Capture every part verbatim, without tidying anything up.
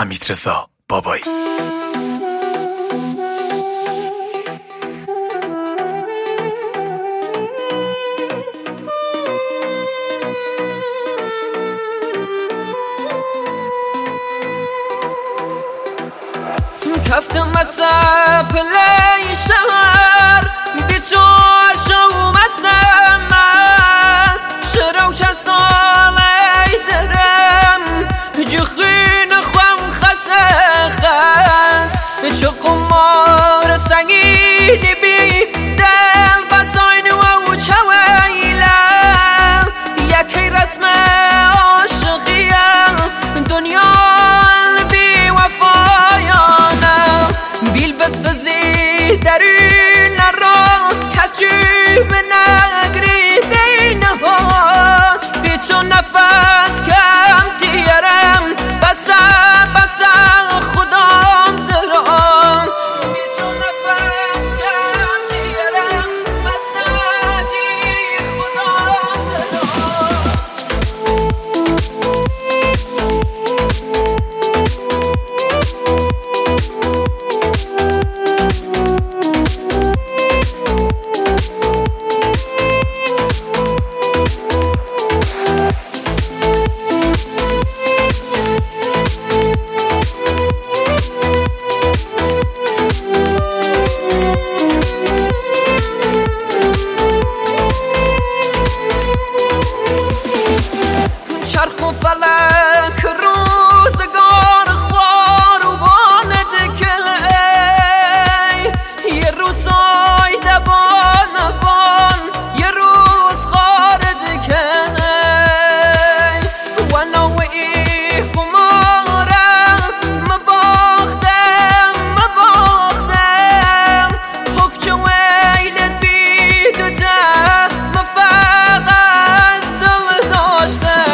حمیدرضا بابایی. کفتم مصب پلی شهر بیتور شو مستم از شروع که سالی درم جخین خوام خسه خست چو قمار سنگینی بی دل بساین و چویلم یکی رسم عاشقیم دنیا بی وفایانم بیل بسازی درین را کسی به نگری دینها بی تو نفس کم تیرم بسا بسا خودم درام بی تو نفس کم تیرم بسا دی خودم درام. چرخ و فلک روزگار خوار و باند که یه روز سایده بان بان یه روز خارد که و نوعی خمارم مباختم مباختم حکچ ویلت بیدو تا مفاقت دل داشتم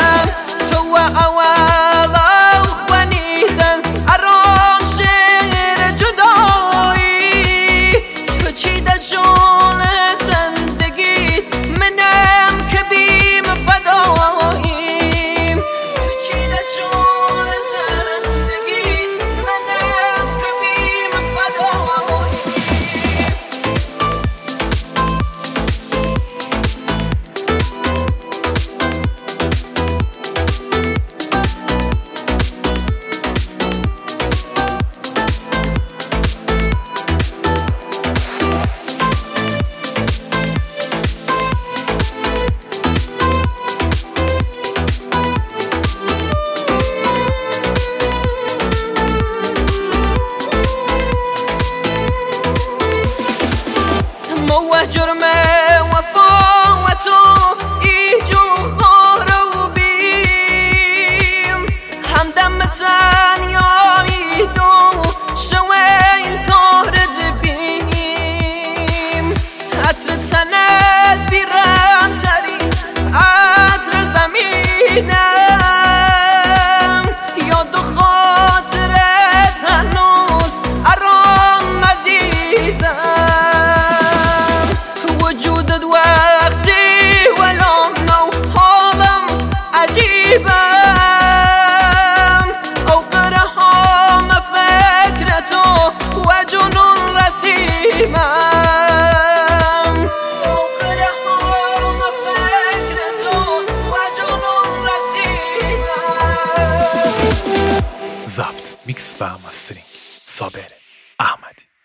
جرم وفا و تو ایجو خارو بیم همدم تنیایی دو شویل تارد بیم عطر تنت بیرم تری عطر زمینم یاد و خاطرت هنوز ارام عزیزم وجودت وقتی ولام نو حالم عجیبم اوقرهام فکرتو و جنون رسیمم اوقرهام فکرتو و جنون رسیمم. ضبط، میکس و ماسترینگ صابر احمدی.